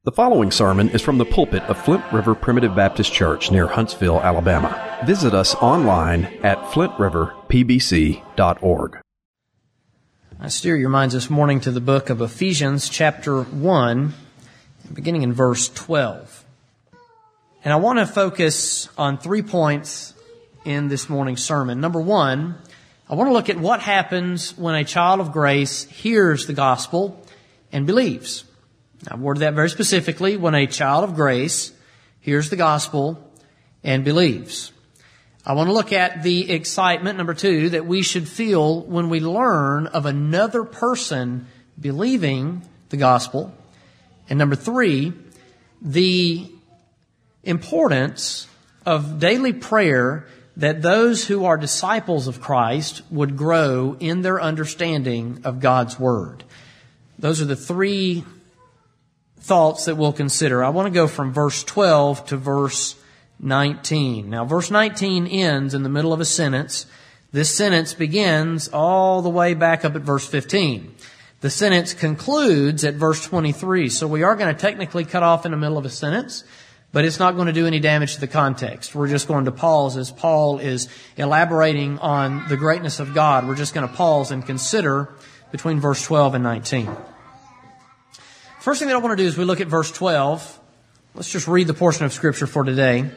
The following sermon is from the pulpit of Flint River Primitive Baptist Church near Huntsville, Alabama. Visit us online at flintriverpbc.org. I steer your minds this morning to the book of Ephesians, chapter 1, beginning in verse 12. And I want to focus on 3 points in this morning's sermon. Number one, I want to look at what happens when a child of grace hears the gospel and believes. I've worded that very specifically, when a child of grace hears the gospel and believes. I want to look at the excitement, number two, that we should feel when we learn of another person believing the gospel. And number three, the importance of daily prayer that those who are disciples of Christ would grow in their understanding of God's Word. Those are the three thoughts that we'll consider. I want to go from verse 12 to verse 19. Now, verse 19 ends in the middle of a sentence. This sentence begins all the way back up at verse 15. The sentence concludes at verse 23. So we are going to technically cut off in the middle of a sentence, but it's not going to do any damage to the context. We're just going to pause as Paul is elaborating on the greatness of God. We're just going to pause and consider between verse 12 and 19. First thing that I want to do is we look at verse 12. Let's just read the portion of Scripture for today.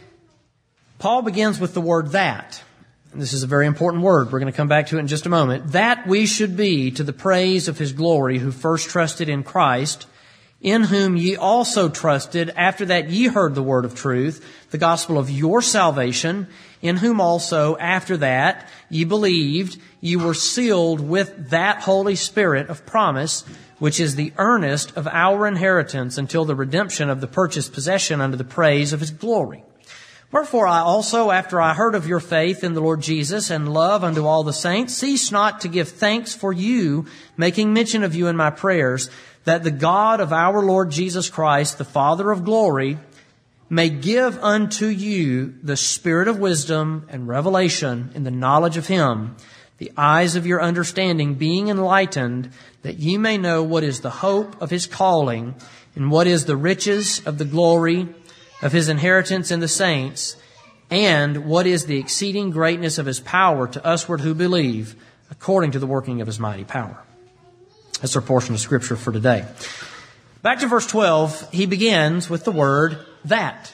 Paul begins with the word that. And this is a very important word. We're going to come back to it in just a moment. That we should be to the praise of His glory, who first trusted in Christ, in whom ye also trusted, after that ye heard the word of truth, the gospel of your salvation, in whom also, after that, ye believed, ye were sealed with that Holy Spirit of promise, which is the earnest of our inheritance until the redemption of the purchased possession unto the praise of His glory. Wherefore I also, after I heard of your faith in the Lord Jesus and love unto all the saints, cease not to give thanks for you, making mention of you in my prayers, that the God of our Lord Jesus Christ, the Father of glory, may give unto you the spirit of wisdom and revelation in the knowledge of Him, the eyes of your understanding being enlightened, that ye may know what is the hope of His calling, and what is the riches of the glory of His inheritance in the saints, and what is the exceeding greatness of His power to usward who believe, according to the working of His mighty power. That's our portion of Scripture for today. Back to verse 12, he begins with the word that.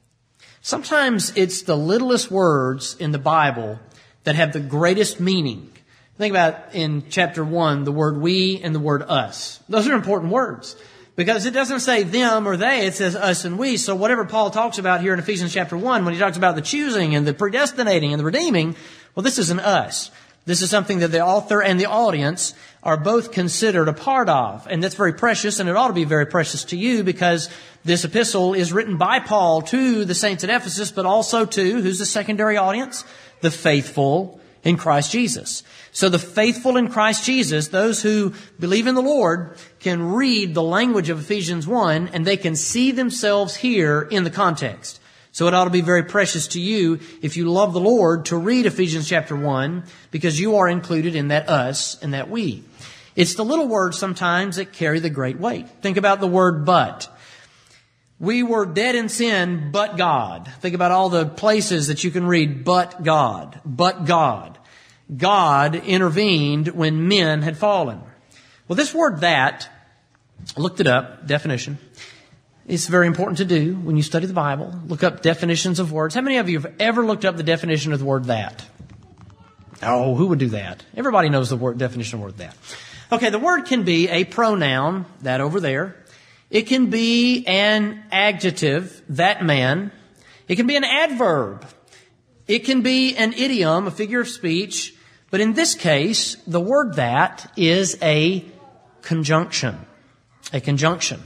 Sometimes it's the littlest words in the Bible that have the greatest meaning. Think about in chapter 1, the word we and the word us. Those are important words because it doesn't say them or they, it says us and we. So whatever Paul talks about here in Ephesians chapter 1, when he talks about the choosing and the predestinating and the redeeming, well, this is an us. This is something that the author and the audience are both considered a part of. And that's very precious, and it ought to be very precious to you because this epistle is written by Paul to the saints at Ephesus, but also to, who's the secondary audience? The faithful in Christ Jesus. So the faithful in Christ Jesus, those who believe in the Lord, can read the language of Ephesians 1 and they can see themselves here in the context. So it ought to be very precious to you, if you love the Lord, to read Ephesians chapter 1 because you are included in that us and that we. It's the little words sometimes that carry the great weight. Think about the word but. We were dead in sin, but God. Think about all the places that you can read, but God, but God. God intervened when men had fallen. Well, this word that, I looked it up, definition. It's very important to do when you study the Bible. Look up definitions of words. How many of you have ever looked up the definition of the word that? Oh, who would do that? Everybody knows the word definition of the word that. Okay, the word can be a pronoun, that over there. It can be an adjective, that man. It can be an adverb. It can be an idiom, a figure of speech. But in this case, the word that is a conjunction. A conjunction.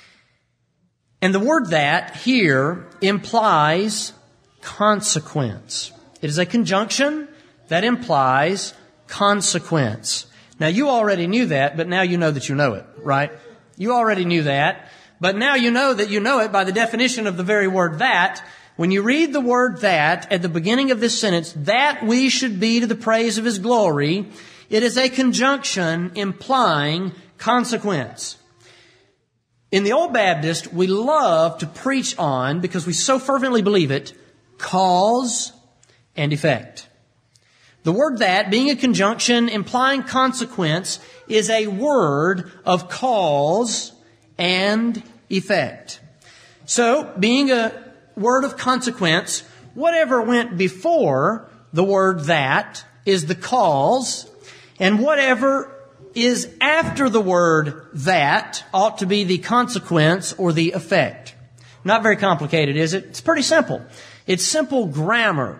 And the word that here implies consequence. It is a conjunction that implies consequence. Now, you already knew that, but now you know that you know it, right? You already knew that, but now you know that you know it by the definition of the very word that. When you read the word that at the beginning of this sentence, that we should be to the praise of His glory, it is a conjunction implying consequence. In the Old Baptist, we love to preach on, because we so fervently believe it, cause and effect. The word that, being a conjunction implying consequence, is a word of cause and effect. So, being a word of consequence, whatever went before the word that is the cause, and whatever is after the word that ought to be the consequence or the effect. Not very complicated, is it? It's pretty simple. It's simple grammar.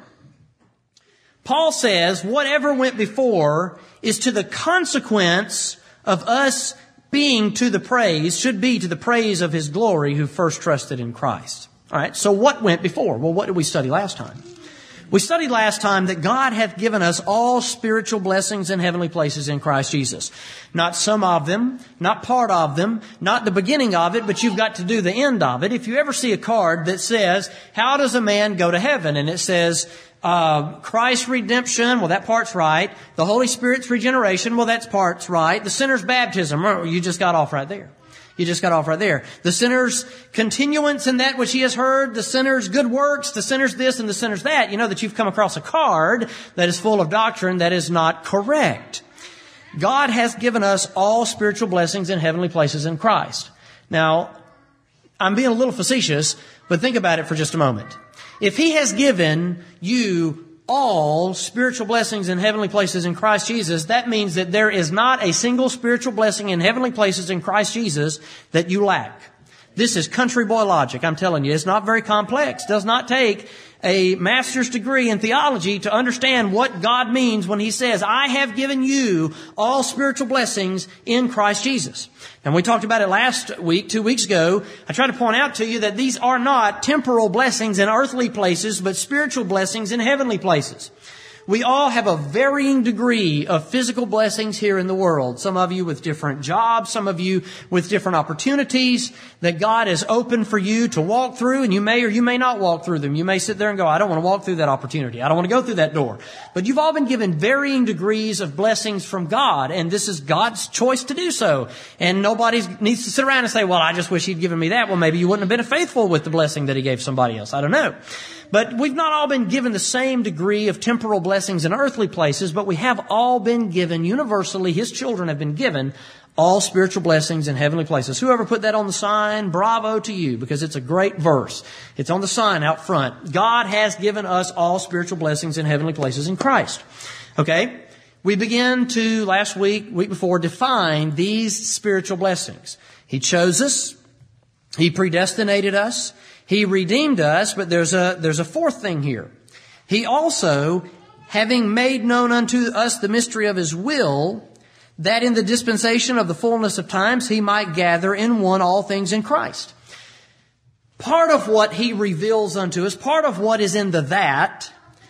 Paul says whatever went before is to the consequence of us being to the praise, should be to the praise of His glory who first trusted in Christ. All right, so what went before? Well, what did we study last time? We studied last time that God hath given us all spiritual blessings in heavenly places in Christ Jesus. Not some of them, not part of them, not the beginning of it, but you've got to do the end of it. If you ever see a card that says, how does a man go to heaven? And it says, Christ's redemption, well, that part's right. The Holy Spirit's regeneration, well, that part's right. The sinner's baptism, well, you just got off right there. You just got off right there. The sinner's continuance in that which he has heard, the sinner's good works, the sinner's this and the sinner's that. You know that you've come across a card that is full of doctrine that is not correct. God has given us all spiritual blessings in heavenly places in Christ. Now, I'm being a little facetious, but think about it for just a moment. If He has given you all spiritual blessings in heavenly places in Christ Jesus, that means that there is not a single spiritual blessing in heavenly places in Christ Jesus that you lack. This is country boy logic, I'm telling you. It's not very complex. It does not take a master's degree in theology to understand what God means when He says, I have given you all spiritual blessings in Christ Jesus. And we talked about it last week, 2 weeks ago. I tried to point out to you that these are not temporal blessings in earthly places, but spiritual blessings in heavenly places. We all have a varying degree of physical blessings here in the world. Some of you with different jobs, some of you with different opportunities that God has opened for you to walk through, and you may or you may not walk through them. You may sit there and go, I don't want to walk through that opportunity. I don't want to go through that door. But you've all been given varying degrees of blessings from God, and this is God's choice to do so. And nobody needs to sit around and say, well, I just wish He'd given me that. Well, maybe you wouldn't have been faithful with the blessing that He gave somebody else. I don't know. But we've not all been given the same degree of temporal blessings in earthly places, but we have all been given, universally, His children have been given all spiritual blessings in heavenly places. Whoever put that on the sign, bravo to you, because it's a great verse. It's on the sign out front. God has given us all spiritual blessings in heavenly places in Christ. Okay? We began to, last week before, define these spiritual blessings. He chose us. He predestinated us. He redeemed us, but there's a fourth thing here. He also, having made known unto us the mystery of His will, that in the dispensation of the fullness of times He might gather in one all things in Christ. Part of what He reveals unto us, part of what is in the that,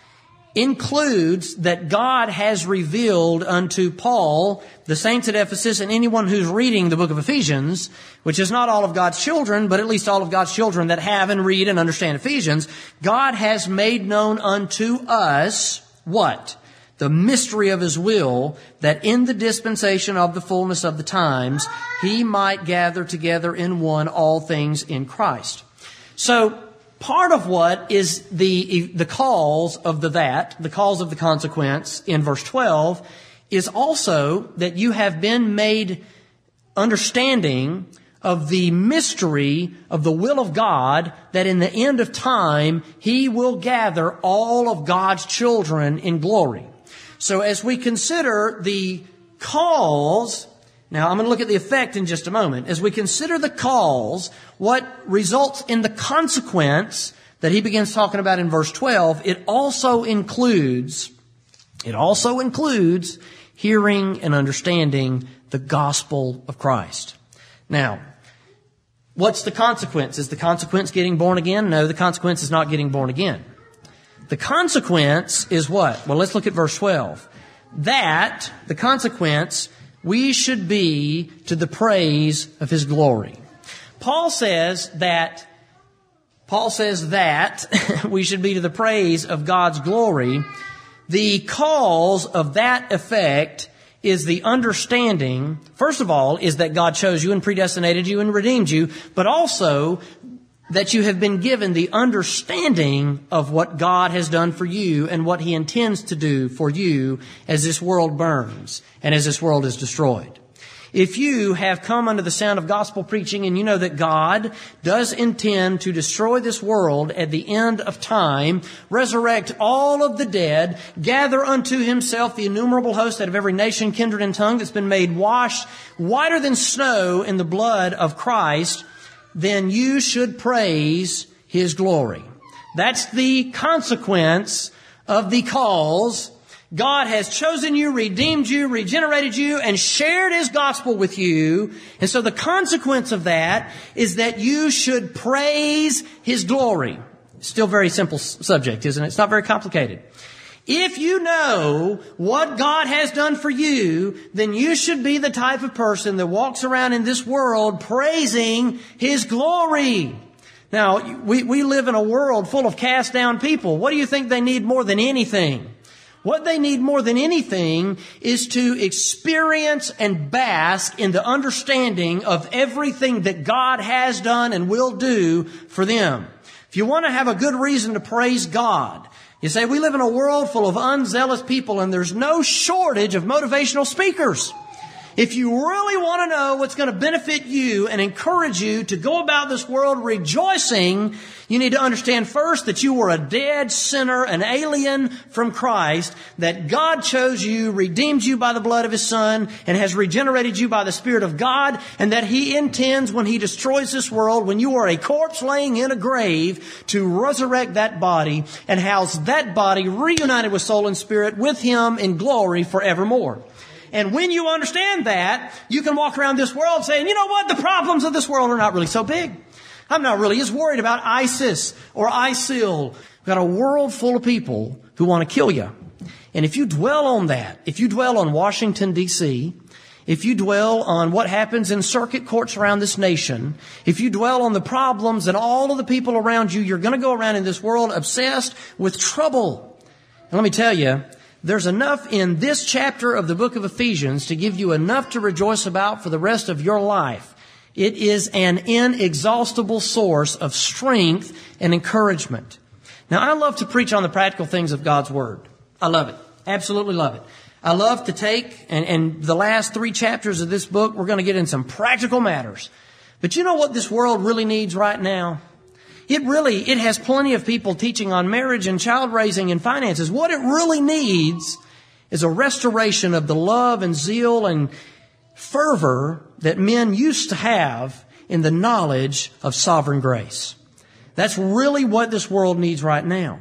includes that God has revealed unto Paul, the saints at Ephesus, and anyone who's reading the book of Ephesians, which is not all of God's children, but at least all of God's children that have and read and understand Ephesians. God has made known unto us what? The mystery of His will, that in the dispensation of the fullness of the times, He might gather together in one all things in Christ. So, part of what is the cause of the cause of the consequence in verse 12 is also that you have been made understanding of the mystery of the will of God, that in the end of time, He will gather all of God's children in glory. So as we consider the cause, now I'm going to look at the effect in just a moment. As we consider the cause, what results in the consequence that he begins talking about in verse 12, it also includes hearing and understanding the gospel of Christ. Now, what's the consequence? Is the consequence getting born again? No, the consequence is not getting born again. The consequence is what? Well, let's look at verse 12. That, the consequence, we should be to the praise of His glory. Paul says that we should be to the praise of God's glory. The cause of that effect is the understanding, first of all, is that God chose you and predestinated you and redeemed you, but also that you have been given the understanding of what God has done for you and what He intends to do for you as this world burns and as this world is destroyed. If you have come under the sound of gospel preaching and you know that God does intend to destroy this world at the end of time, resurrect all of the dead, gather unto Himself the innumerable host out of every nation, kindred, and tongue that's been made washed whiter than snow in the blood of Christ, then you should praise His glory. That's the consequence of the cause. God has chosen you, redeemed you, regenerated you, and shared His gospel with you. And so the consequence of that is that you should praise His glory. Still very simple subject, isn't it? It's not very complicated. If you know what God has done for you, then you should be the type of person that walks around in this world praising His glory. Now, we live in a world full of cast down people. What do you think they need more than anything? What they need more than anything is to experience and bask in the understanding of everything that God has done and will do for them. If you want to have a good reason to praise God, you say, we live in a world full of unzealous people and there's no shortage of motivational speakers. If you really want to know what's going to benefit you and encourage you to go about this world rejoicing, you need to understand first that you were a dead sinner, an alien from Christ, that God chose you, redeemed you by the blood of His Son, and has regenerated you by the Spirit of God, and that He intends when He destroys this world, when you are a corpse laying in a grave, to resurrect that body and house that body reunited with soul and spirit with Him in glory forevermore. And when you understand that, you can walk around this world saying, you know what? The problems of this world are not really so big. I'm not really as worried about ISIS or ISIL. We've got a world full of people who want to kill you. And if you dwell on that, if you dwell on Washington, D.C., if you dwell on what happens in circuit courts around this nation, if you dwell on the problems and all of the people around you, you're going to go around in this world obsessed with trouble. And let me tell you, there's enough in this chapter of the book of Ephesians to give you enough to rejoice about for the rest of your life. It is an inexhaustible source of strength and encouragement. Now, I love to preach on the practical things of God's Word. I love it. Absolutely love it. I love to take, and the last 3 chapters of this book, we're going to get in some practical matters. But you know what this world really needs right now? It has plenty of people teaching on marriage and child raising and finances. What it really needs is a restoration of the love and zeal and fervor that men used to have in the knowledge of sovereign grace. That's really what this world needs right now.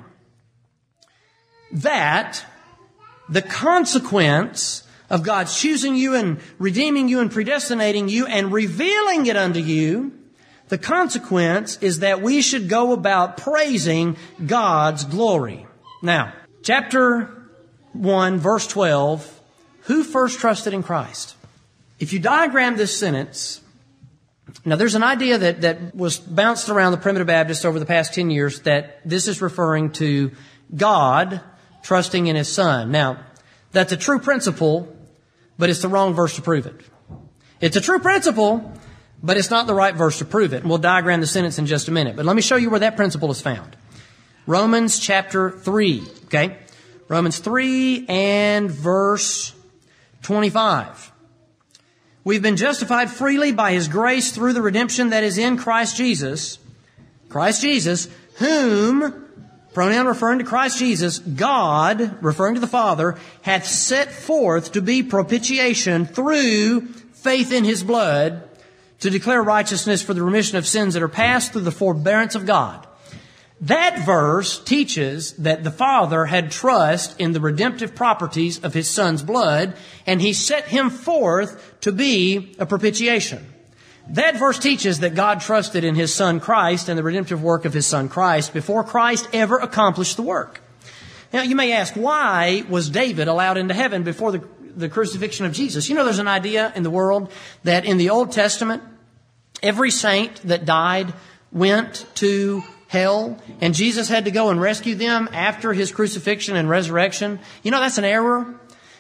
That, the consequence of God's choosing you and redeeming you and predestinating you and revealing it unto you, the consequence is that we should go about praising God's glory. Now, chapter 1, verse 12, who first trusted in Christ? If you diagram this sentence, now there's an idea that was bounced around the primitive Baptists over the past 10 years that this is referring to God trusting in His Son. Now, that's a true principle, but it's the wrong verse to prove it. It's a true principle, but it's not the right verse to prove it. And we'll diagram the sentence in just a minute. But let me show you where that principle is found. Romans chapter 3, okay? Romans 3 and verse 25. We've been justified freely by His grace through the redemption that is in Christ Jesus. Christ Jesus, whom, pronoun referring to Christ Jesus, God, referring to the Father, hath set forth to be propitiation through faith in His blood, to declare righteousness for the remission of sins that are past through the forbearance of God. That verse teaches that the Father had trust in the redemptive properties of His Son's blood, and He set Him forth to be a propitiation. That verse teaches that God trusted in His Son Christ and the redemptive work of His Son Christ before Christ ever accomplished the work. Now, you may ask, why was David allowed into heaven before the crucifixion of Jesus? You know, there's an idea in the world that in the Old Testament, every saint that died went to hell, and Jesus had to go and rescue them after His crucifixion and resurrection. You know, that's an error.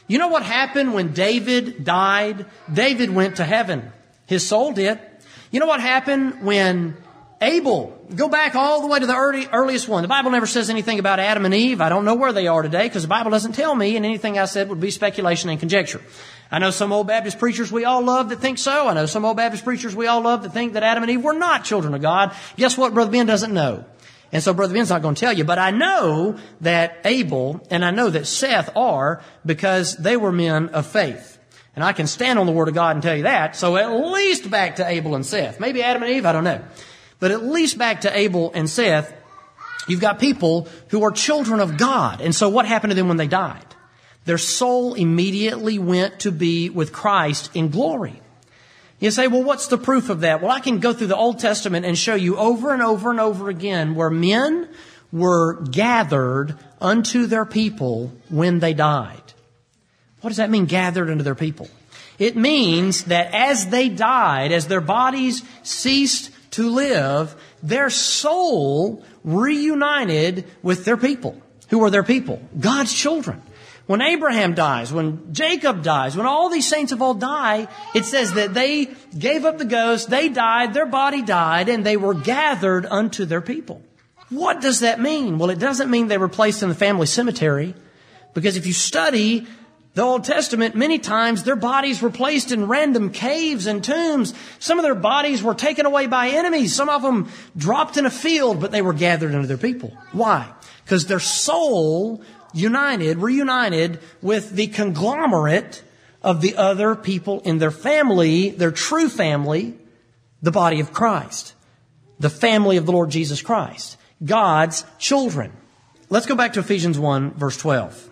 You know what happened when David died? David went to heaven. His soul did. You know what happened when Abel, go back all the way to the earliest one. The Bible never says anything about Adam and Eve. I don't know where they are today because the Bible doesn't tell me, and anything I said would be speculation and conjecture. I know some old Baptist preachers we all love that think so. I know some old Baptist preachers we all love that think that Adam and Eve were not children of God. Guess what? Brother Ben doesn't know. And so Brother Ben's not going to tell you. But I know that Abel and I know that Seth are, because they were men of faith. And I can stand on the Word of God and tell you that. So at least back to Abel and Seth. Maybe Adam and Eve, I don't know. But at least back to Abel and Seth, you've got people who are children of God. And so what happened to them when they died? Their soul immediately went to be with Christ in glory. You say, well, what's the proof of that? Well, I can go through the Old Testament and show you over and over and over again where men were gathered unto their people when they died. What does that mean, gathered unto their people? It means that as they died, as their bodies ceased to live, their soul reunited with their people. Who are their people? God's children. When Abraham dies, when Jacob dies, when all these saints of old die, it says that they gave up the ghost, they died, their body died, and they were gathered unto their people. What does that mean? Well, it doesn't mean they were placed in the family cemetery, because if you study the Old Testament, many times their bodies were placed in random caves and tombs. Some of their bodies were taken away by enemies. Some of them dropped in a field, but they were gathered unto their people. Why? Because their soul reunited with the conglomerate of the other people in their family, their true family, the body of Christ, the family of the Lord Jesus Christ, God's children. Let's go back to Ephesians 1, verse 12.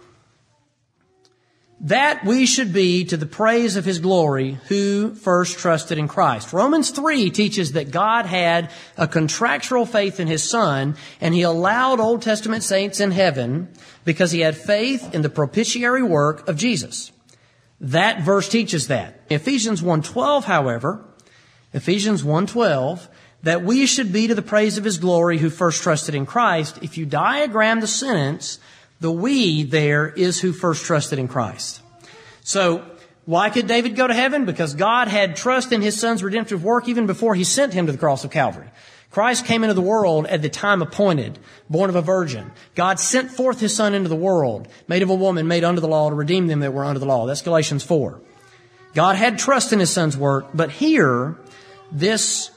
That we should be to the praise of His glory who first trusted in Christ. Romans 3 teaches that God had a contractual faith in His Son, and He allowed Old Testament saints in heaven because He had faith in the propitiatory work of Jesus. That verse teaches that. Ephesians 1:12, however, Ephesians 1:12, that we should be to the praise of His glory who first trusted in Christ. If you diagram the sentence, the we there is who first trusted in Christ. So, why could David go to heaven? Because God had trust in His Son's redemptive work even before He sent Him to the cross of Calvary. Christ came into the world at the time appointed, born of a virgin. God sent forth His Son into the world, made of a woman, made under the law to redeem them that were under the law. That's Galatians 4. God had trust in His Son's work, but here, this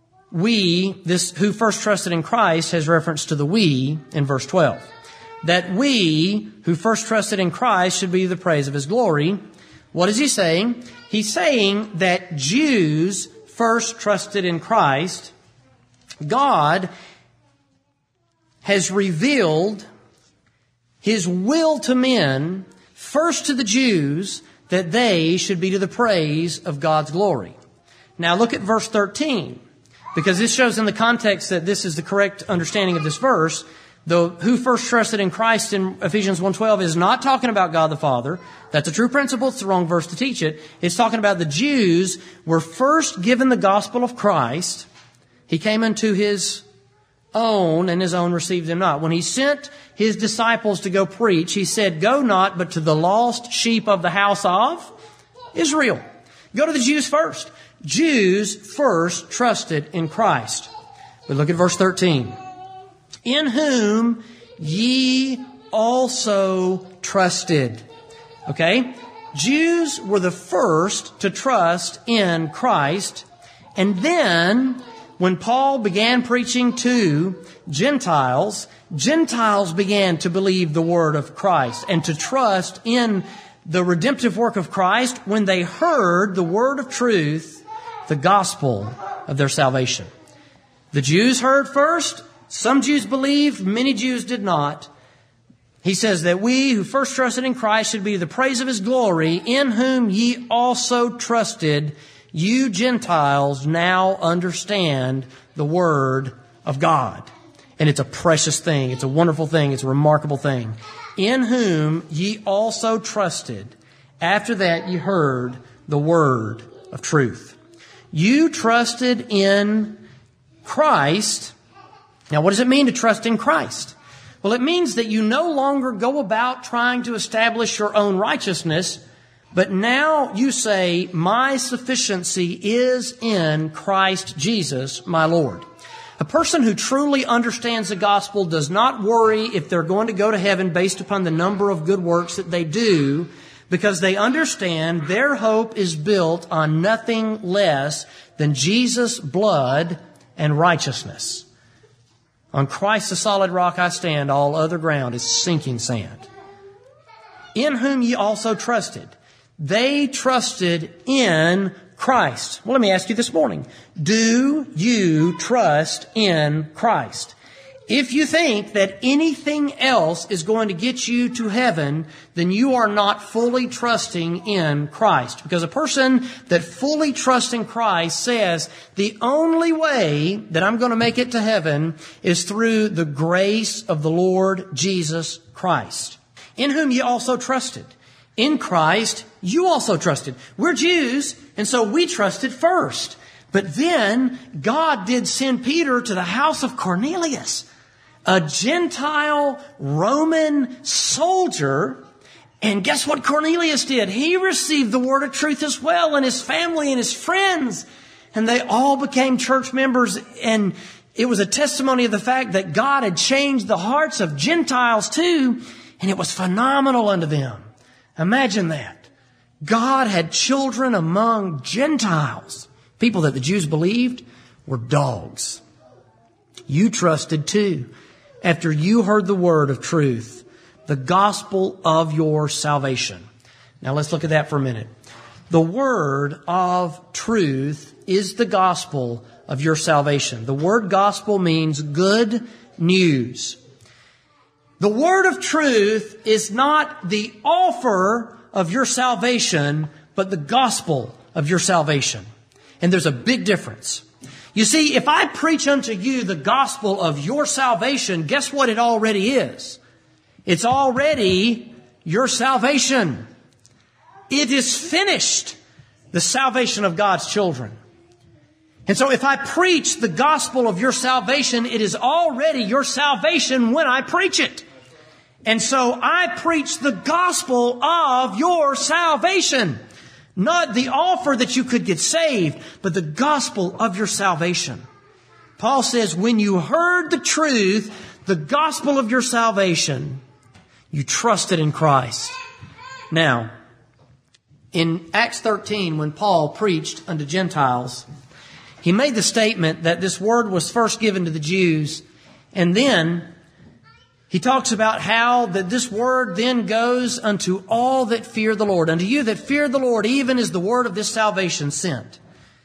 who first trusted in Christ has reference to the we in verse 12. That we, who first trusted in Christ, should be the praise of His glory. What is He saying? He's saying that Jews first trusted in Christ. God has revealed His will to men, first to the Jews, that they should be to the praise of God's glory. Now look at verse 13, because this shows in the context that this is the correct understanding of this verse. The who first trusted in Christ in Ephesians 1:12 is not talking about God the Father. That's a true principle. It's the wrong verse to teach it. It's talking about the Jews were first given the gospel of Christ. He came unto His own, and His own received Him not. When He sent His disciples to go preach, He said, go not, but to the lost sheep of the house of Israel. Go to the Jews first. Jews first trusted in Christ. But look at verse 13. In whom ye also trusted. Okay? Jews were the first to trust in Christ. And then, when Paul began preaching to Gentiles, Gentiles began to believe the word of Christ and to trust in the redemptive work of Christ when they heard the word of truth, the gospel of their salvation. The Jews heard first. Some Jews believed, many Jews did not. He says that we who first trusted in Christ should be the praise of His glory, in whom ye also trusted. You Gentiles now understand the Word of God. And it's a precious thing. It's a wonderful thing. It's a remarkable thing. In whom ye also trusted. After that ye heard the word of truth. You trusted in Christ. Now, what does it mean to trust in Christ? Well, it means that you no longer go about trying to establish your own righteousness, but now you say, my sufficiency is in Christ Jesus, my Lord. A person who truly understands the gospel does not worry if they're going to go to heaven based upon the number of good works that they do, because they understand their hope is built on nothing less than Jesus' blood and righteousness. On Christ the solid rock I stand, all other ground is sinking sand. In whom ye also trusted. They trusted in Christ. Well, let me ask you this morning. Do you trust in Christ? If you think that anything else is going to get you to heaven, then you are not fully trusting in Christ. Because a person that fully trusts in Christ says, the only way that I'm going to make it to heaven is through the grace of the Lord Jesus Christ, in whom ye also trusted. In Christ, you also trusted. We're Jews, and so we trusted first. But then God did send Peter to the house of Cornelius, a Gentile Roman soldier. And guess what Cornelius did? He received the word of truth as well, and his family and his friends. And they all became church members. And it was a testimony of the fact that God had changed the hearts of Gentiles too. And it was phenomenal unto them. Imagine that. God had children among Gentiles. People that the Jews believed were dogs. You trusted too. After you heard the word of truth, the gospel of your salvation. Now let's look at that for a minute. The word of truth is the gospel of your salvation. The word gospel means good news. The word of truth is not the offer of your salvation, but the gospel of your salvation. And there's a big difference. You see, if I preach unto you the gospel of your salvation, guess what it already is? It's already your salvation. It is finished, the salvation of God's children. And so if I preach the gospel of your salvation, it is already your salvation when I preach it. And so I preach the gospel of your salvation. Not the offer that you could get saved, but the gospel of your salvation. Paul says, when you heard the truth, the gospel of your salvation, you trusted in Christ. Now, in Acts 13, when Paul preached unto Gentiles, he made the statement that this word was first given to the Jews, and then he talks about how that this word then goes unto all that fear the Lord. Unto you that fear the Lord, even is the word of this salvation sent.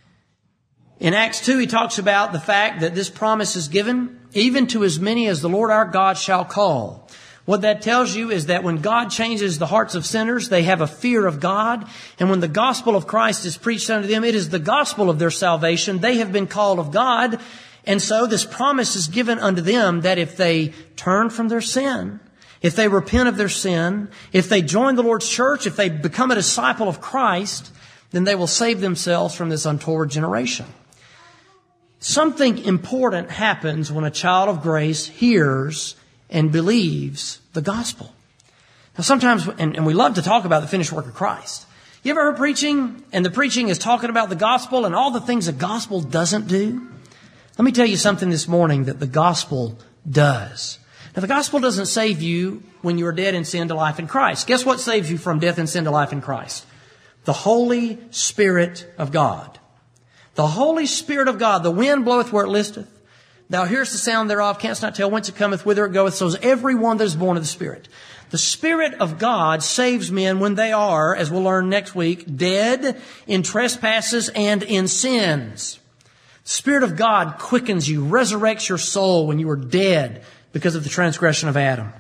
In Acts 2, he talks about the fact that this promise is given even to as many as the Lord our God shall call. What that tells you is that when God changes the hearts of sinners, they have a fear of God. And when the gospel of Christ is preached unto them, it is the gospel of their salvation. They have been called of God. And so this promise is given unto them that if they turn from their sin, if they repent of their sin, if they join the Lord's church, if they become a disciple of Christ, then they will save themselves from this untoward generation. Something important happens when a child of grace hears and believes the gospel. Now sometimes, and we love to talk about the finished work of Christ. You ever heard preaching, and the preaching is talking about the gospel and all the things the gospel doesn't do? Let me tell you something this morning that the gospel does. Now, the gospel doesn't save you when you are dead in sin to life in Christ. Guess what saves you from death and sin to life in Christ? The Holy Spirit of God. The Holy Spirit of God. The wind bloweth where it listeth. Thou hearest the sound thereof, canst not tell whence it cometh, whither it goeth. So is every one that is born of the Spirit. The Spirit of God saves men when they are, as we'll learn next week, dead in trespasses and in sins. The Spirit of God quickens you, resurrects your soul when you were dead because of the transgression of Adam.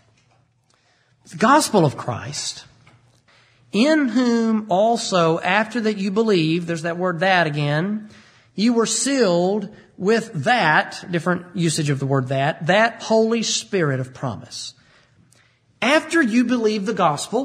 The gospel of Christ, in whom also, after that you believe, there's that word that again, you were sealed with that, different usage of the word that Holy Spirit of promise. After you believe the gospel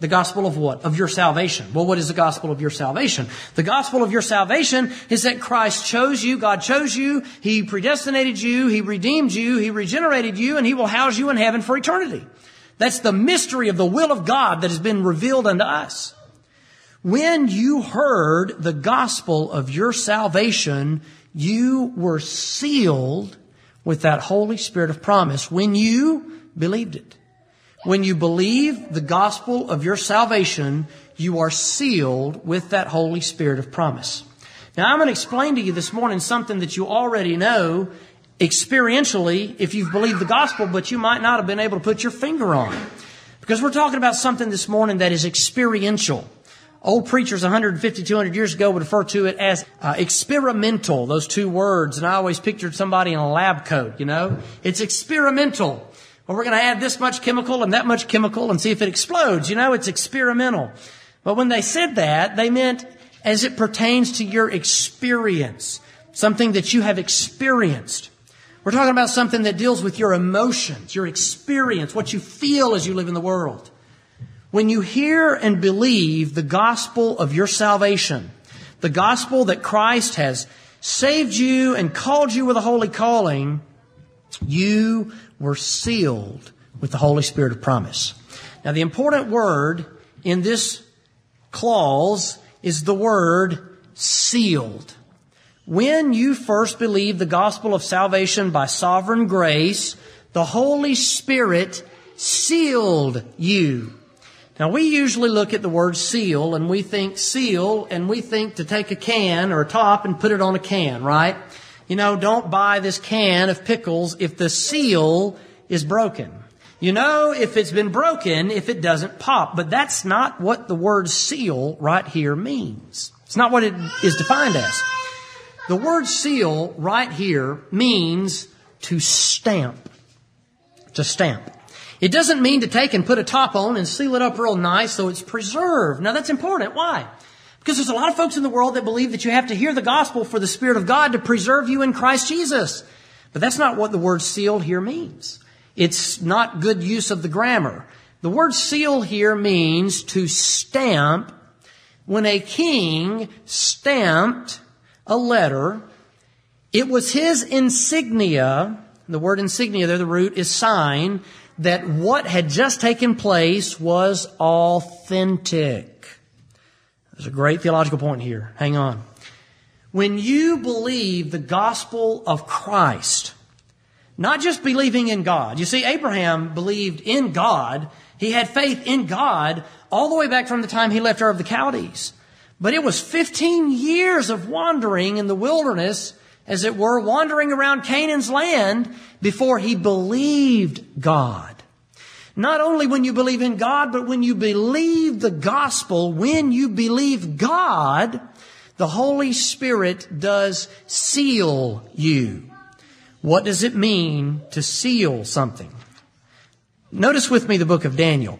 The gospel of what? Of your salvation. Well, what is the gospel of your salvation? The gospel of your salvation is that Christ chose you, God chose you, He predestinated you, He redeemed you, He regenerated you, and He will house you in heaven for eternity. That's the mystery of the will of God that has been revealed unto us. When you heard the gospel of your salvation, you were sealed with that Holy Spirit of promise when you believed it. When you believe the gospel of your salvation, you are sealed with that Holy Spirit of promise. Now, I'm going to explain to you this morning something that you already know experientially if you've believed the gospel, but you might not have been able to put your finger on. Because we're talking about something this morning that is experiential. Old preachers 150, 200 years ago would refer to it as experimental, those two words. And I always pictured somebody in a lab coat, you know. It's experimental. Well, we're going to add this much chemical and that much chemical and see if it explodes. You know, it's experimental. But when they said that, they meant as it pertains to your experience, something that you have experienced. We're talking about something that deals with your emotions, your experience, what you feel as you live in the world. When you hear and believe the gospel of your salvation, the gospel that Christ has saved you and called you with a holy calling, you were sealed with the Holy Spirit of promise. Now, the important word in this clause is the word sealed. When you first believed the gospel of salvation by sovereign grace, the Holy Spirit sealed you. Now, we usually look at the word seal and we think to take a can or a top and put it on a can, right? You know, don't buy this can of pickles if the seal is broken. You know, if it's been broken, if it doesn't pop. But that's not what the word seal right here means. It's not what it is defined as. The word seal right here means to stamp. To stamp. It doesn't mean to take and put a top on and seal it up real nice so it's preserved. Now that's important. Why? Because there's a lot of folks in the world that believe that you have to hear the gospel for the Spirit of God to preserve you in Christ Jesus. But that's not what the word sealed here means. It's not good use of the grammar. The word seal here means to stamp. When a king stamped a letter, it was his insignia, the word insignia there, the root is sign, that what had just taken place was authentic. There's a great theological point here. Hang on. When you believe the gospel of Christ, not just believing in God. You see, Abraham believed in God. He had faith in God all the way back from the time he left Ur of the Chaldees. But it was 15 years of wandering in the wilderness, as it were, wandering around Canaan's land before he believed God. Not only when you believe in God, but when you believe the gospel, when you believe God, the Holy Spirit does seal you. What does it mean to seal something? Notice with me the book of Daniel.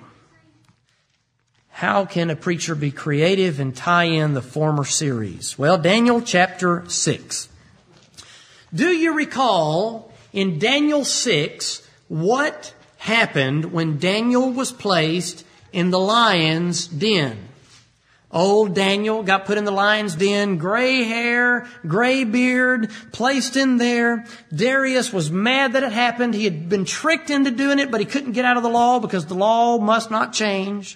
How can a preacher be creative and tie in the former series? Well, Daniel chapter 6. Do you recall in Daniel 6 what happened when Daniel was placed in the lion's den? Old Daniel got put in the lion's den, gray hair, gray beard, placed in there. Darius was mad that it happened. He had been tricked into doing it, but he couldn't get out of the law because the law must not change.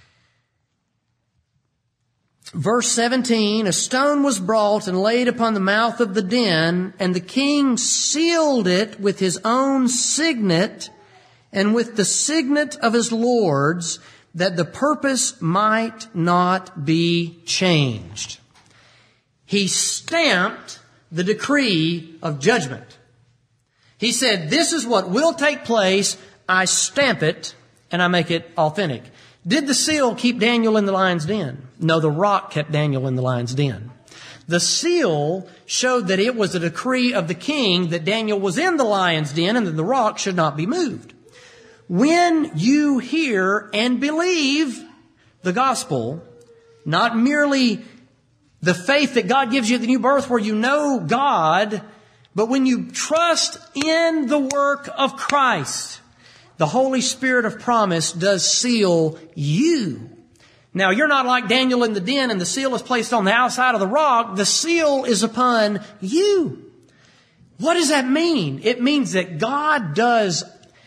Verse 17, a stone was brought and laid upon the mouth of the den, and the king sealed it with his own signet and with the signet of his lords, that the purpose might not be changed. He stamped the decree of judgment. He said, this is what will take place. I stamp it and I make it authentic. Did the seal keep Daniel in the lion's den? No, the rock kept Daniel in the lion's den. The seal showed that it was a decree of the king that Daniel was in the lion's den and that the rock should not be moved. When you hear and believe the gospel, not merely the faith that God gives you at the new birth where you know God, but when you trust in the work of Christ, the Holy Spirit of promise does seal you. Now, you're not like Daniel in the den and the seal is placed on the outside of the rock. The seal is upon you. What does that mean? It means that God does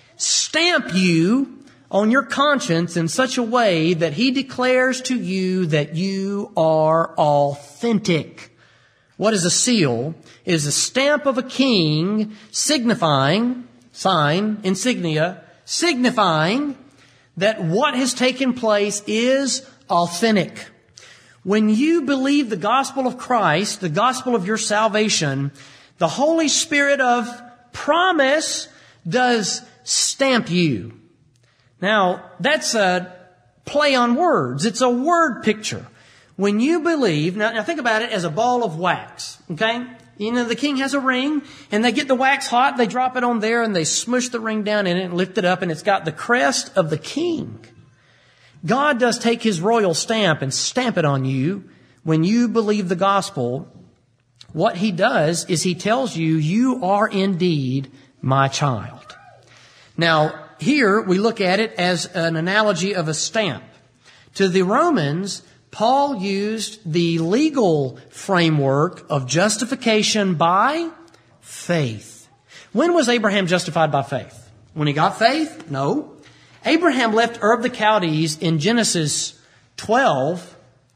stamp you on your conscience in such a way that He declares to you that you are authentic. What is a seal? It is a stamp of a king signifying, sign, insignia, signifying that what has taken place is authentic. When you believe the gospel of Christ, the gospel of your salvation, the Holy Spirit of promise does stamp you. Now, that's a play on words. It's a word picture. When you believe, now think about it as a ball of wax, okay? You know, the king has a ring, and they get the wax hot, they drop it on there, and they smush the ring down in it and lift it up, and it's got the crest of the king. God does take His royal stamp and stamp it on you when you believe the gospel. What He does is He tells you, you are indeed my child. Now, here we look at it as an analogy of a stamp. To the Romans, Paul used the legal framework of justification by faith. When was Abraham justified by faith? When he got faith? No. Abraham left Ur of the Chaldees in Genesis 12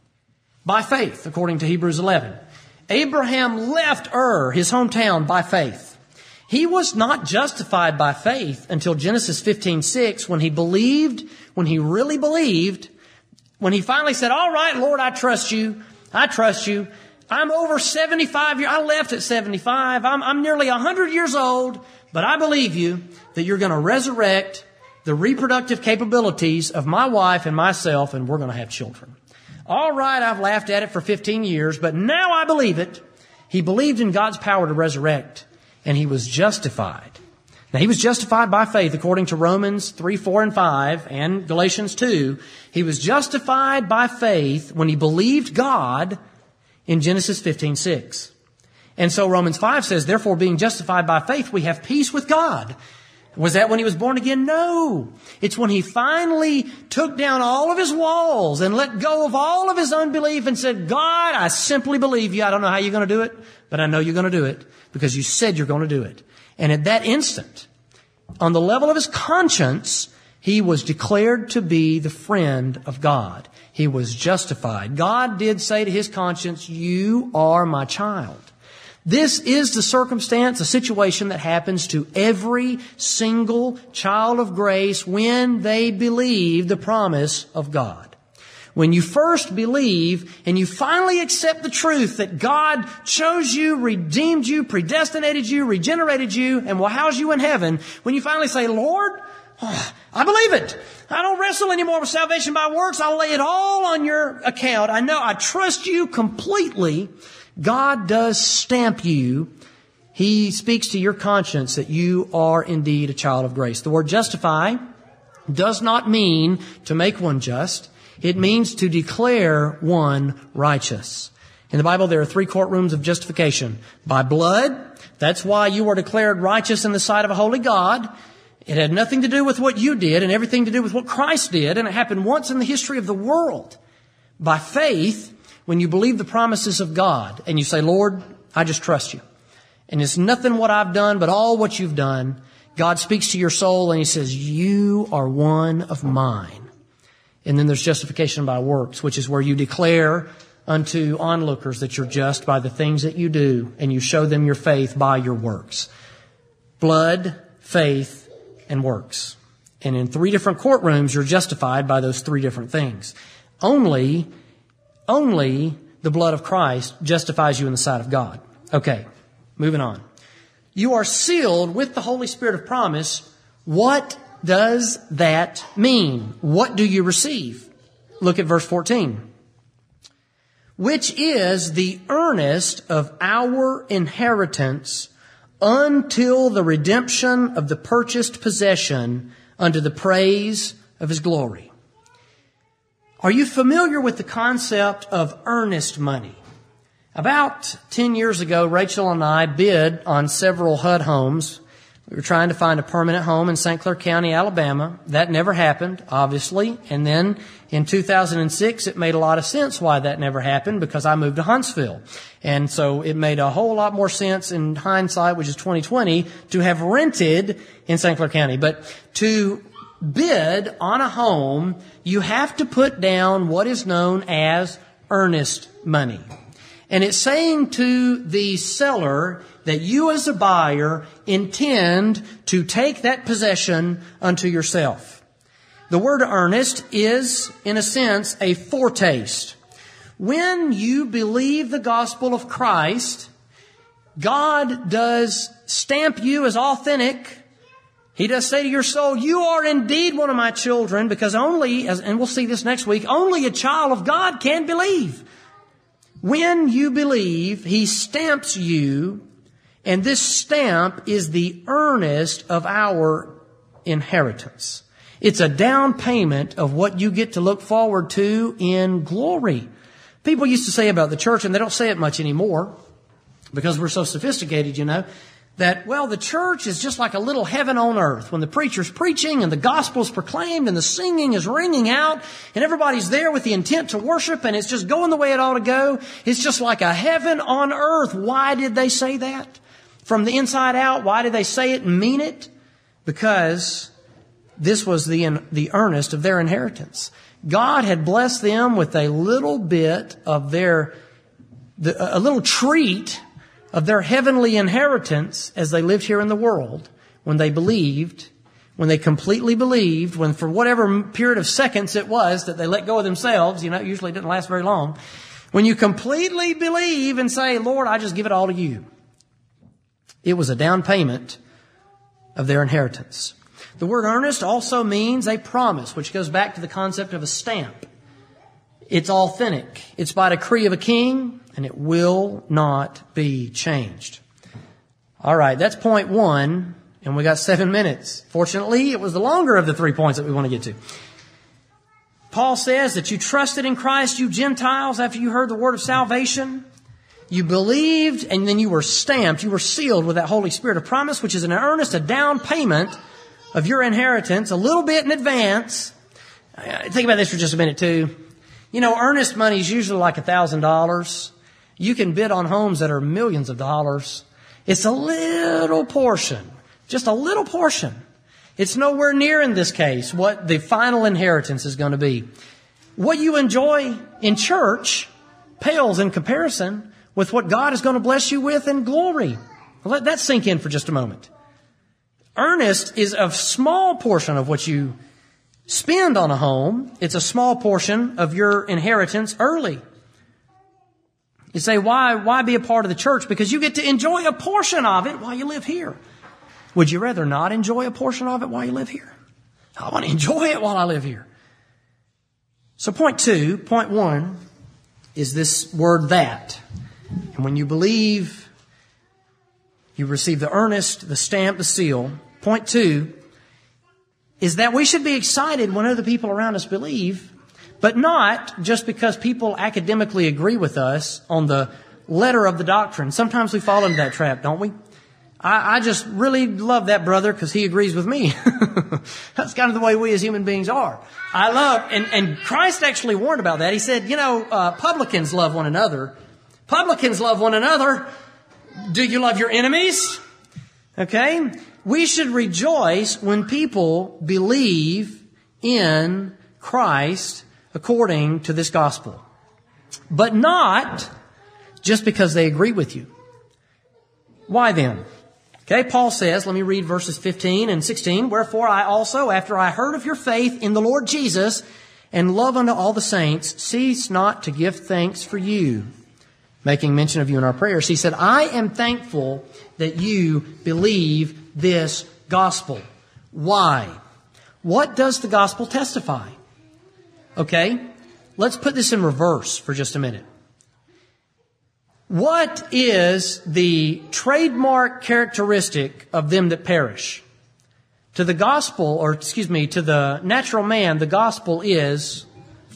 by faith, according to Hebrews 11. Abraham left Ur, his hometown, by faith. He was not justified by faith until Genesis 15:6, when he believed, when he really believed, when he finally said, all right, Lord, I trust you. I trust you. I'm over 75 years. I left at 75. I'm nearly 100 years old, but I believe you that you're going to resurrect the reproductive capabilities of my wife and myself, and we're going to have children. All right, I've laughed at it for 15 years, but now I believe it. He believed in God's power to resurrect, and he was justified. Now, he was justified by faith according to Romans 3, 4, and 5 and Galatians 2. He was justified by faith when he believed God in Genesis 15:6. And so Romans 5 says, therefore, being justified by faith, we have peace with God. Was that when he was born again? No. It's when he finally took down all of his walls and let go of all of his unbelief and said, God, I simply believe you. I don't know how you're going to do it, but I know you're going to do it because you said you're going to do it. And at that instant, on the level of his conscience, he was declared to be the friend of God. He was justified. God did say to his conscience, you are my child. This is the circumstance, a situation that happens to every single child of grace when they believe the promise of God. When you first believe and you finally accept the truth that God chose you, redeemed you, predestinated you, regenerated you, and will house you in heaven, when you finally say, Lord, I believe it. I don't wrestle anymore with salvation by works. I'll lay it all on your account. I know I trust you completely. God does stamp you. He speaks to your conscience that you are indeed a child of grace. The word justify does not mean to make one just. It means to declare one righteous. In the Bible, there are 3 courtrooms of justification. By blood, that's why you are declared righteous in the sight of a holy God. It had nothing to do with what you did and everything to do with what Christ did, and it happened once in the history of the world. By faith, when you believe the promises of God and you say, Lord, I just trust you. And it's nothing what I've done, but all what you've done. God speaks to your soul and he says, you are one of mine. And then there's justification by works, which is where you declare unto onlookers that you're just by the things that you do, and you show them your faith by your works. Blood, faith, and works. And in 3 different courtrooms, you're justified by those 3 different things. Only the blood of Christ justifies you in the sight of God. Okay, moving on. You are sealed with the Holy Spirit of promise. What does that mean? What do you receive? Look at verse 14. Which is the earnest of our inheritance until the redemption of the purchased possession unto the praise of his glory. Are you familiar with the concept of earnest money? About 10 years ago, Rachel and I bid on several HUD homes We were trying to find a permanent home in St. Clair County, Alabama. That never happened, obviously. And then in 2006, it made a lot of sense why that never happened, because I moved to Huntsville. And so it made a whole lot more sense in hindsight, which is 2020, to have rented in St. Clair County. But to bid on a home, you have to put down what is known as earnest money. And it's saying to the seller that you as a buyer intend to take that possession unto yourself. The word earnest is, in a sense, a foretaste. When you believe the gospel of Christ, God does stamp you as authentic. He does say to your soul, you are indeed one of my children, because only, and we'll see this next week, only a child of God can believe. When you believe, He stamps you, and this stamp is the earnest of our inheritance. It's a down payment of what you get to look forward to in glory. People used to say about the church, and they don't say it much anymore, because we're so sophisticated, that, well, the church is just like a little heaven on earth. When the preacher's preaching and the gospel's proclaimed and the singing is ringing out and everybody's there with the intent to worship and it's just going the way it ought to go, it's just like a heaven on earth. Why did they say that? From the inside out, why did they say it and mean it? Because this was the earnest of their inheritance. God had blessed them with a little bit of a little treat of their heavenly inheritance as they lived here in the world, when they believed, when they completely believed, when for whatever period of seconds it was that they let go of themselves, it usually didn't last very long. When you completely believe and say, Lord, I just give it all to you. It was a down payment of their inheritance. The word earnest also means a promise, which goes back to the concept of a stamp. It's authentic. It's by decree of a king, and it will not be changed. All right, that's point one, and we got 7 minutes. Fortunately, it was the longer of the 3 points that we want to get to. Paul says that you trusted in Christ, you Gentiles, after you heard the word of salvation. You believed, and then you were stamped, you were sealed with that Holy Spirit of promise, which is an earnest, a down payment of your inheritance, a little bit in advance. Think about this for just a minute, too. Earnest money is usually like $1,000. You can bid on homes that are millions of dollars. It's a little portion, just a little portion. It's nowhere near, in this case, what the final inheritance is going to be. What you enjoy in church pales in comparison with what God is going to bless you with in glory. Let that sink in for just a moment. Earnest is a small portion of what you spend on a home. It's a small portion of your inheritance early. You say, why be a part of the church? Because you get to enjoy a portion of it while you live here. Would you rather not enjoy a portion of it while you live here? I want to enjoy it while I live here. So point one is this word that. And when you believe, you receive the earnest, the stamp, the seal. Point two is that we should be excited when other people around us believe, but not just because people academically agree with us on the letter of the doctrine. Sometimes we fall into that trap, don't we? I just really love that brother because he agrees with me. That's kind of the way we as human beings are. I love, and Christ actually warned about that. He said, publicans love one another. Publicans love one another. Do you love your enemies? Okay? We should rejoice when people believe in Christ according to this gospel. But not just because they agree with you. Why then? Okay, Paul says, let me read verses 15 and 16. Wherefore I also, after I heard of your faith in the Lord Jesus and love unto all the saints, cease not to give thanks for you, making mention of you in our prayers. He said, I am thankful that you believe this gospel. Why? What does the gospel testify? Okay, let's put this in reverse for just a minute. What is the trademark characteristic of them that perish? To the natural man, the gospel is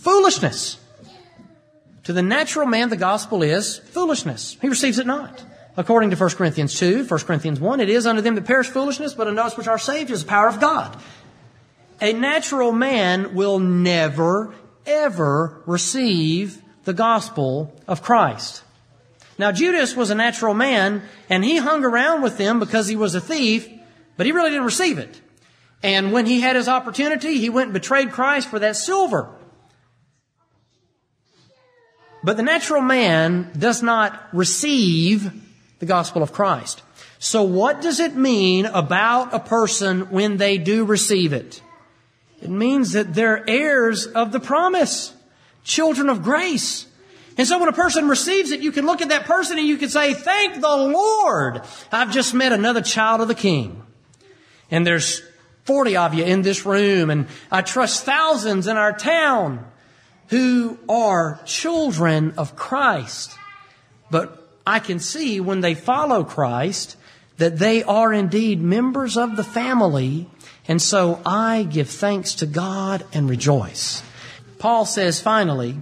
foolishness. To the natural man, the gospel is foolishness. He receives it not. According to 1 Corinthians 2, 1 Corinthians 1, it is unto them that perish foolishness, but unto us which are saved is the power of God. A natural man will never, ever receive the gospel of Christ. Now, Judas was a natural man, and he hung around with them because he was a thief, but he really didn't receive it. And when he had his opportunity, he went and betrayed Christ for that silver. But the natural man does not receive the gospel of Christ. So what does it mean about a person when they do receive it? It means that they're heirs of the promise, children of grace. And so when a person receives it, you can look at that person and you can say, thank the Lord, I've just met another child of the King. And there's 40 of you in this room, and I trust thousands in our town who are children of Christ. But I can see when they follow Christ that they are indeed members of the family. And so I give thanks to God and rejoice. Paul says finally,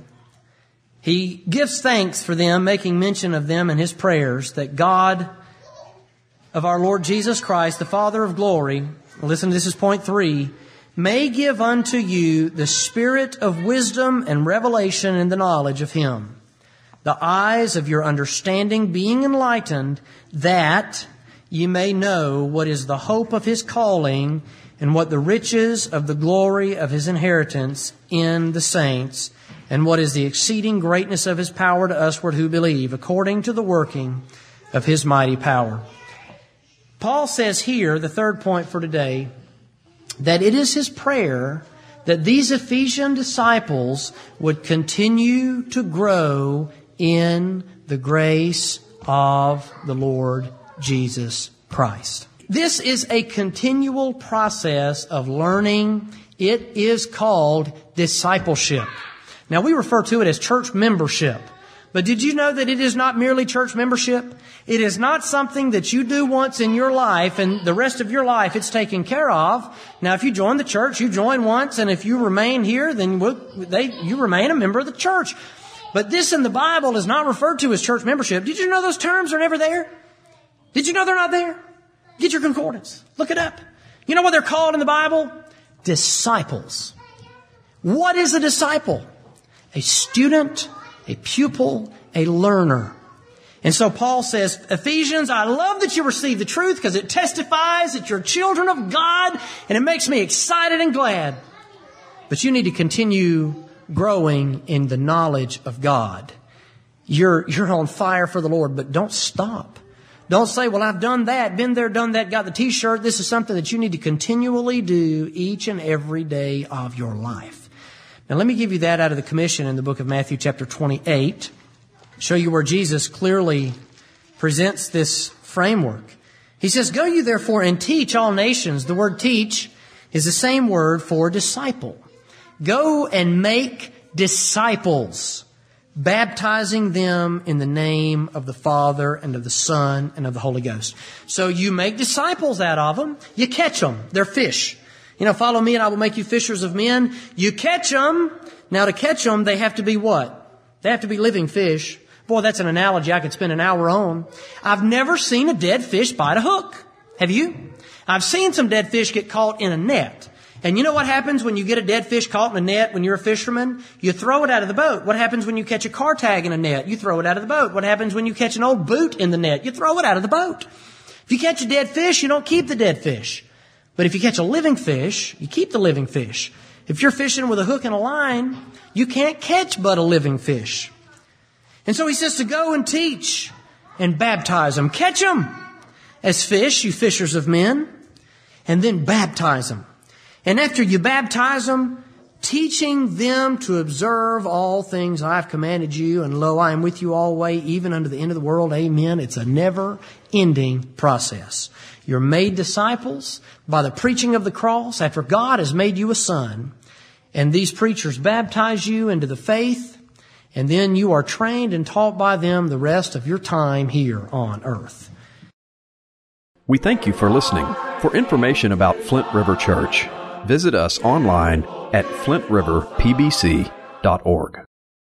he gives thanks for them, making mention of them in his prayers, that God of our Lord Jesus Christ, the Father of glory, listen, this is point 3, may give unto you the spirit of wisdom and revelation in the knowledge of Him, the eyes of your understanding being enlightened, that ye may know what is the hope of His calling and what the riches of the glory of His inheritance in the saints, and what is the exceeding greatness of His power to usward who believe, according to the working of His mighty power. Paul says here, the third point for today, that it is his prayer that these Ephesian disciples would continue to grow in the grace of the Lord Jesus Christ. This is a continual process of learning. It is called discipleship. Now, we refer to it as church membership. But did you know that it is not merely church membership? It is not something that you do once in your life and the rest of your life it's taken care of. Now, if you join the church, you join once, and if you remain here, then you remain a member of the church. But this in the Bible is not referred to as church membership. Did you know those terms are never there? Did you know they're not there? Get your concordance. Look it up. You know what they're called in the Bible? Disciples. What is a disciple? A student, a pupil, a learner. And so Paul says, Ephesians, I love that you receive the truth because it testifies that you're children of God, and it makes me excited and glad. But you need to continue growing in the knowledge of God. You're on fire for the Lord, but don't stop. Don't say, well, I've done that, been there, done that, got the t-shirt. This is something that you need to continually do each and every day of your life. Now, let me give you that out of the commission in the book of Matthew chapter 28. Show you where Jesus clearly presents this framework. He says, go you therefore and teach all nations. The word teach is the same word for disciple. Go and make disciples, baptizing them in the name of the Father and of the Son and of the Holy Ghost. So you make disciples out of them. You catch them. They're fish. Follow me and I will make you fishers of men. You catch them. Now to catch them, they have to be what? They have to be living fish. Boy, that's an analogy I could spend an hour on. I've never seen a dead fish bite a hook. Have you? I've seen some dead fish get caught in a net. And you know what happens when you get a dead fish caught in a net when you're a fisherman? You throw it out of the boat. What happens when you catch a car tag in a net? You throw it out of the boat. What happens when you catch an old boot in the net? You throw it out of the boat. If you catch a dead fish, you don't keep the dead fish. But if you catch a living fish, you keep the living fish. If you're fishing with a hook and a line, you can't catch but a living fish. And so he says to go and teach and baptize them. Catch them as fish, you fishers of men, and then baptize them. And after you baptize them, teaching them to observe all things I have commanded you, and lo, I am with you always, even unto the end of the world. Amen. It's a never-ending process. You're made disciples by the preaching of the cross after God has made you a son. And these preachers baptize you into the faith. And then you are trained and taught by them the rest of your time here on earth. We thank you for listening. For information about Flint River Church, visit us online at flintriverpbc.org.